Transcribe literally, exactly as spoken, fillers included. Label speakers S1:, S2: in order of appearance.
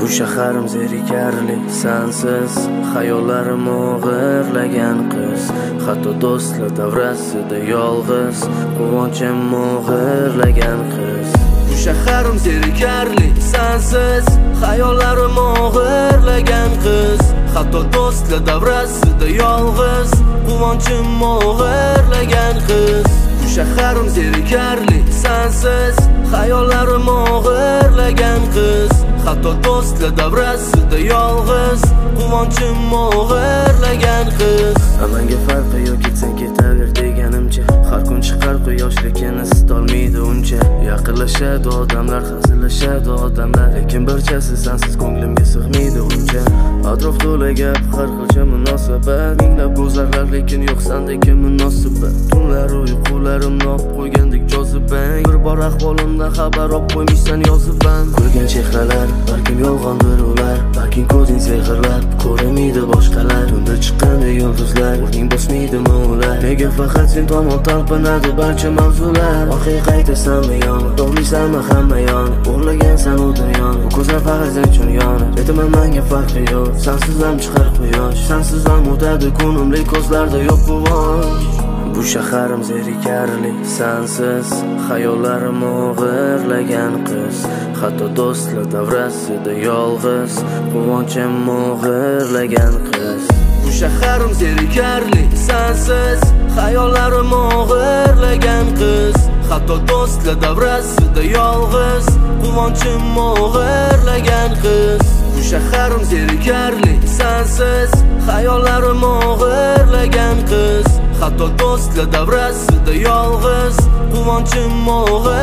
S1: Bu shaharim zerikarli sensiz, xayollarim o'g'irlagan qiz. Hatto do'stlar davrasida yolg'iz, quvonchim o'g'irlagan qiz. Bu shaharim zerikarli sensiz, xayollarim o'g'irlagan qiz. Hatto do'stlar davrasida yolg'iz, quvonchim o'g'irlagan qiz. Bu shaharim zerikarli sensiz, xayollarim o'g'irlagan qiz. Hatto do'stlar davrasida yolg'iz, quvonchim o'g'irlagan qiz. Amanga farqi yo'q, ketsang ketaver deganimcha. Har kun chiqar quyosh, lekin isitolmaydi uncha. Yaqinlashadi odamlar, hazillashadi odamlar, lekin barchasi sensiz ko'nglimga sig'maydi uncha. Atrof to'la gap, har xilcha munosabat, minglab go'zallar, lekin yo'q sendagi munosabat. Tunlar uyqularim olib qo'ygandek jozibang, bir bor ahvolimdan xabar olib qo'ymishsan yozib ham. Ko'rgan chehralar, balkim yolg'ondir ular, balkim ko'zing sehrlab ko'ramaydi boshqalar. Tunda chiqqanda yulduzlar, o'rning bosmaydimi ular? Nega faqat sen tomon talpinadi barcha mavzular? Oxir qaytasanmi yonib, to'g'risanmi hamma yonib, o'rlagansan u dunyoni, bu ko'zlar faqat sen uchun yonib. Aytaman menga farqi yo'q, sensiz ham chiqar quyosh, sensiz ham o'tadi kunim, lek ko'zlarda yo'q quvonch. Bu shaharim zerikarli sensiz, xayollarim o'g'irlagan qiz. Hatto do'stlar davrasida yolg'iz, quvonchim o'g'irlagan qiz. Bu shaharim zerikarli sensiz, xayollarim o'g'irlagan qiz. Hatto do'stlar davrasida yolg'iz, quvonchim o'g'irlagan qiz. Bu shaharim zerikarli sensiz, xayollarim o'g'irlagan qiz. Hatto do'stlar davrasida yolg'iz, quvonchim o'g'irlagan qiz.